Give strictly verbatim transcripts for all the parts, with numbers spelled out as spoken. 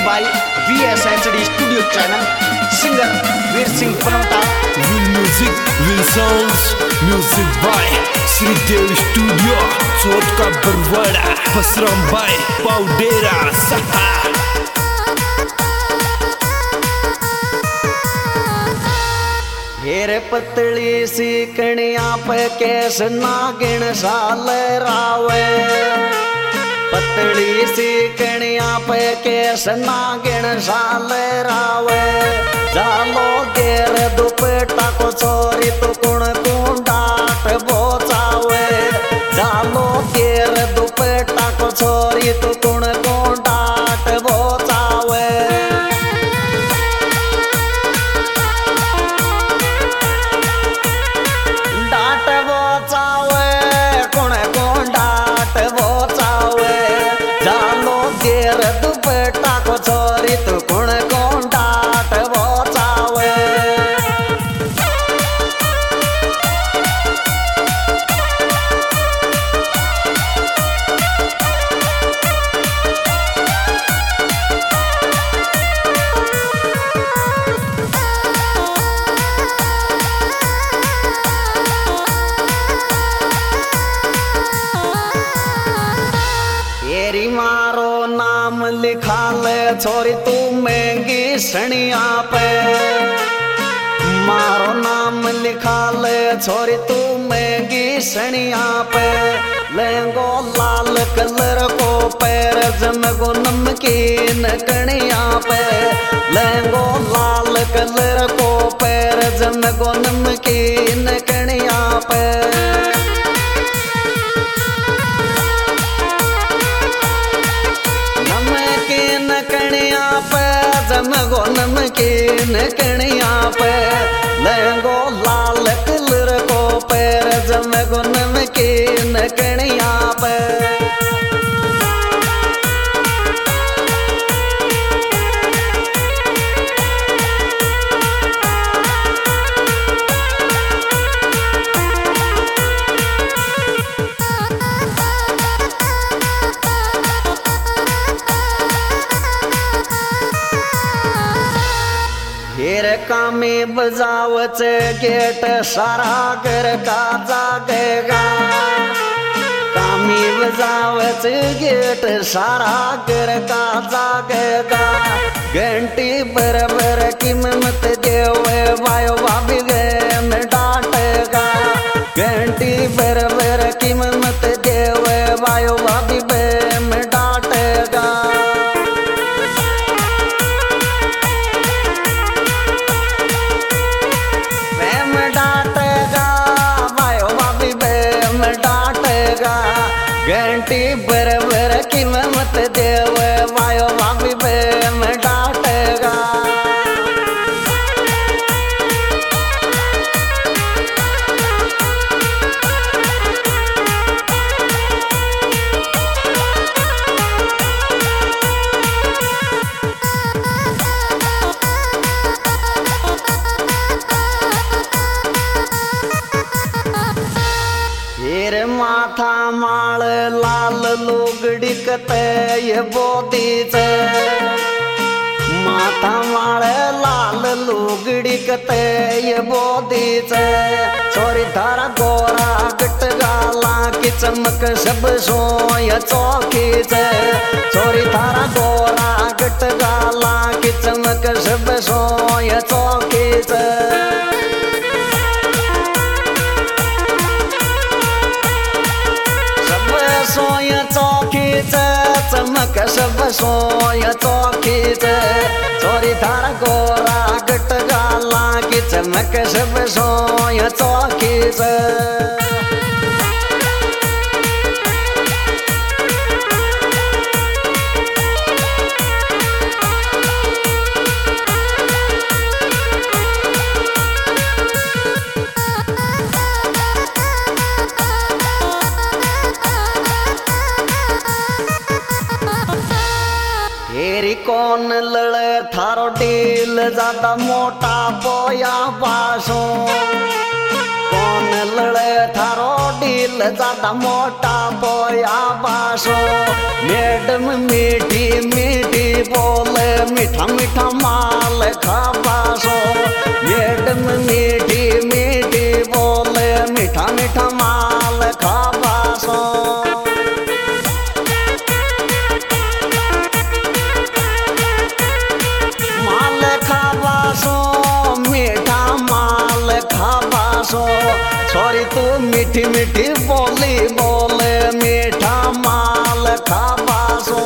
Bye V S H D studio channel, singer Veer Singh Panauta. Will music will sounds, music by Shridev studio, Chauth ka Barwara, Basram bye पाउडेरा सहा। हेर पतली सी कणिया पे case नागिन साल रावे, पतली सी कणिया पे केस नागिन साल रावे। जालो गेर दुपट्टा को छोरी तो कुण कुण डाट बोचावे, जालो गेर दुपट्टा को छोरी तो कुण कुण डाट बोचावे। दुपट्टा को छोरी तू कुण कुण डाट बोचावे। तेरी मारो नाम लिखा ले छोरी तू महंगी सनिया पे, मारो नाम लिखा ले छोरी तू महंगी सनिया पे। लेंगो लाल कलर को पैर जमगो नमकीन कणिया पे, लेंगो लाल कलर को पैर जमगो नमकीन कणिया पे। जमगो नमकीन कणिया पे, लेंगो लाल कलर को पैर जमगो नमकीन कणिया पे। हेर कामी बजावच गेट सारा घर का जागेगा, कामी बजावच गेट सारा घर का जागेगा। घंटी बरबर कीमत देवे वायो भाभी गए में डांटेगा, घंटी बरबर कीमत देवे वायो भाभी गए में डांटेगा। घंटी बरबर कीमत देवे वायो भाभी बे में डांटेगा। हेर माथा माल लाल लुगड़ी कते ये बोदी से, माथा माल लाल लुगड़ी कते ये बोदी से। छोरी थारा गोरा गट गाला की चमक सब सोय चौकी से, छोरी थारा गोरा गट गाला की चमक सब सोय चौकी से। सोय चौकी से चमक सब सोय चौकी से, छोरी थारा गोरा गट गाला की चमक सब सोय चौकी से। हेरी कौन लड़े थारो डील ज्यादा मोटा बोया बासो, कौन लड़े थारो डील ज्यादा मोटा बोया बासो। मैडम मीठी मीठी बोले मीठा मीठा माल खाबा सो। मैडम मीठी मीठी बोले मीठा मीठा माल खाबा सो। माल खाबा सो मीठा माल खाबा सो। छोरी तू मीठी मीठी बोली बोले मीठा माल खाबा सो।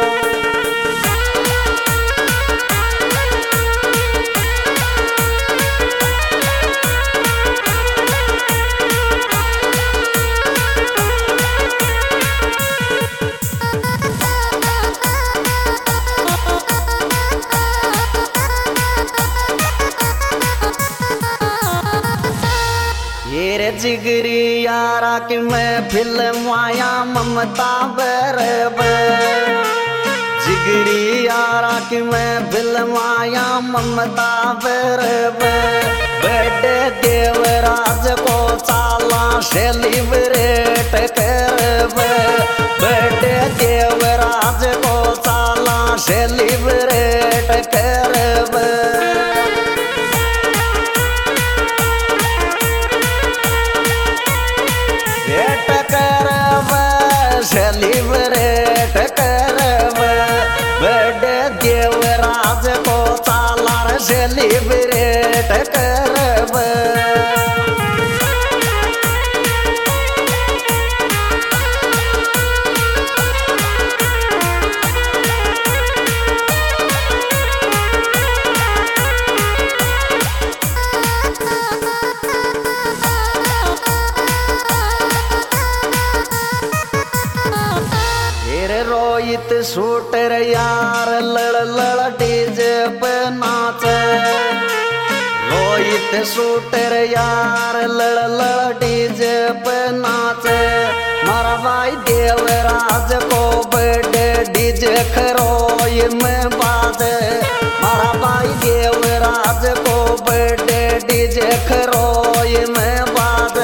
ये जिगरी यारा कि मैं फिल्म आया ममता बराबर। जिगरी यारा कि मैं फिल्म आया ममता बराबर। बेटे देवराज को चाला सेलिब्रेट करबे। बेटे देवराज को चाला सेलिब्रेट करबे। सेलिब्रेट करबे। बड़े देवराज को चाला सेलिब्रेट करबे। रोहित शूटर यार लड़ लड़ डीजे पे नाचे। रोहित शूटर यार लड़ लड़ डीजे पे नाचे। मारा भाई देवराज को बड़े डीजे खरोई में बाजे। मारा भाई देवराज को बड़े डीजे खरोई में बाजे।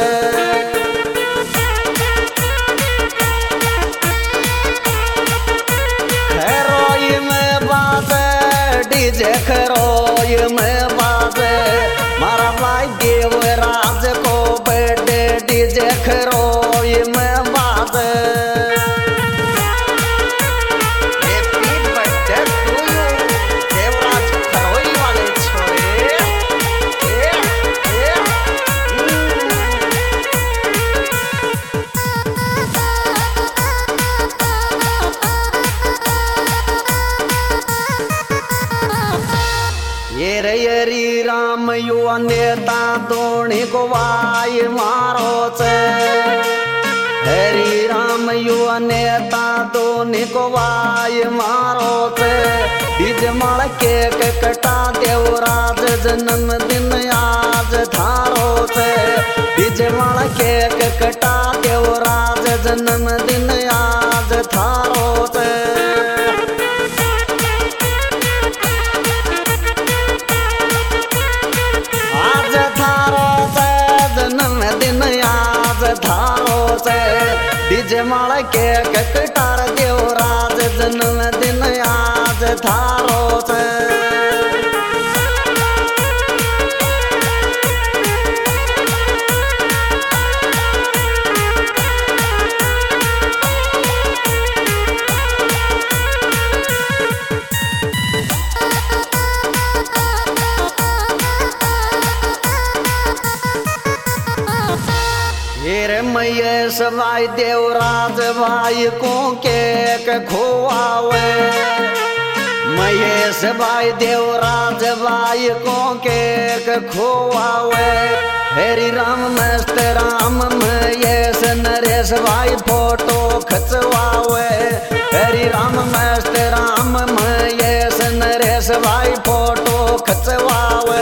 डीजे खरोई में बाजे। मारा भाई देवराज को बड़े डीजे खरोई में बाजे। Happy birthday to you Devraj Kharoi वाले छोरे। ए, ए, ये रे हरी राम युवा नेता दोणी को वाय मारो छे। हरी राम युवा नेता दोणी को वाय मारो छे। डीजे माल केक कटा देवराज जन्मदिन आज थारो छे। डीजे माल केक कटा देवराज जन्मदिन आज थारो छे। दिन आज थारो से डीजे माल केक कटार देवराज जन्मदिन आज थारो से। रे महेश भाई देवराज भाई को केक खुआवे। महेश भाई देवराज भाई को केक खुआवे। हरी राम मस्त राम महेश नरेश भाई फोटो खिंचवावे। हरी राम मस्त राम महेश नरेश भाई फोटो खिंचवावे।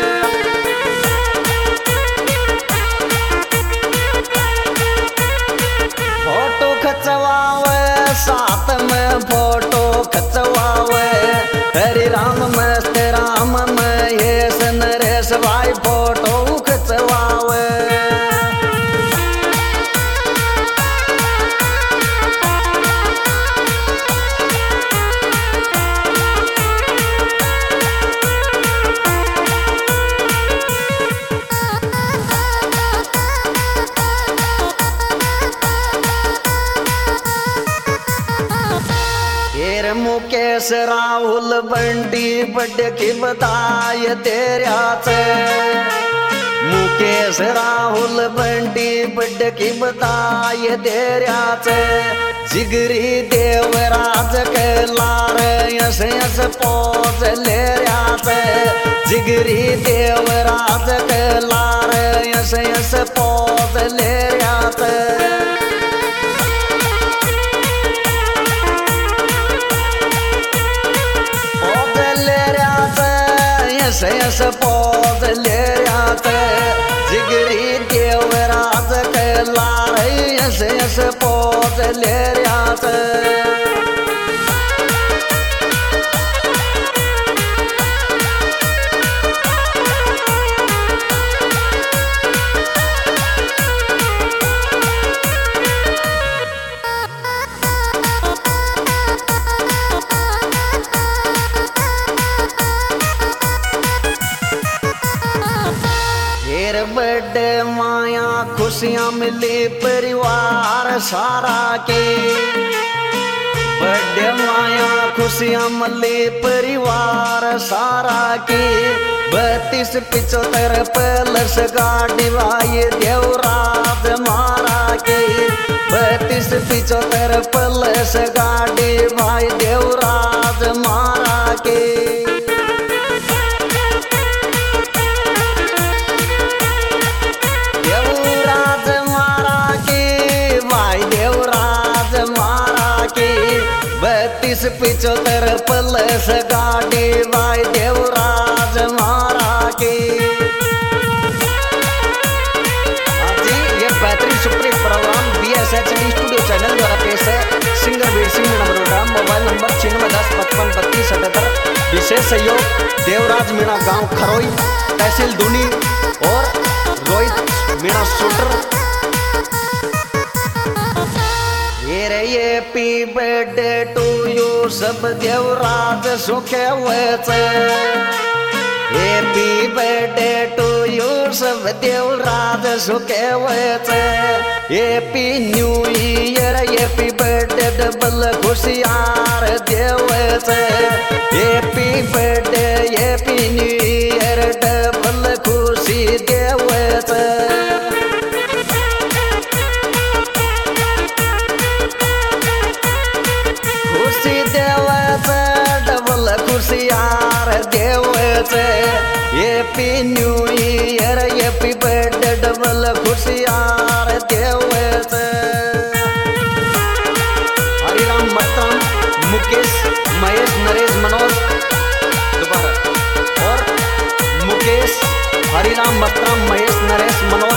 साथ में फोटो खिंचवावे। हरी राम मस्त राम महेश नरेश भाई फोटो खिंचवावे। हेर मुकेश राहुल बंटी बड़े की बधाई तेराच मुकेश राहुल बंटी बड़े की बधाई तेराच जिगरी देवराज के लार यस यस पोज ले राच जिगरी देवराज के लार यस यस पोज ले राच यस यस पोज ले रात जिगरी देवराज के लार यस यस पोज ले रात बड़े माया खुशियां मिली परिवार सारा के बड़े माया खुशियां मिली परिवार सारा की बत्तीस पिछोत्तर प्लस गाड़ी भाई देवराज मारा की बत्तीस पिछोत्तर प्लस गाड़ी भाई देवराज मारा की बत्तीस पिछोत्तर प्लस गाड़ी भाई देवराज मारा की जी ये बेहतरीन super hit programme B S H D studio channel द्वारा पेश है singer Veer Singh Meena Badoda mobile number छिन्नवे दस पचपन बत्तीस अठहत्तर विशेष सहयोग देवराज मीणा गांव खरोई तहसील दूनी और रोहित मीणा शूटर ये पी बर्थडे टू यू सब देवराज सुखे हुए हैप्पी बर्थडे टू यू सब देवराज सुखे हुए happy new year happy birthday double खुशियार देवे happy birthday happy new year double खुशी देवे डबल खुशियार देवच happy new year happy birthday double खुशियार देवच हरिराम मत्तम मुकेश महेश नरेश मनोज दोबारा और मुकेश हरिराम मत्तम महेश नरेश मनोज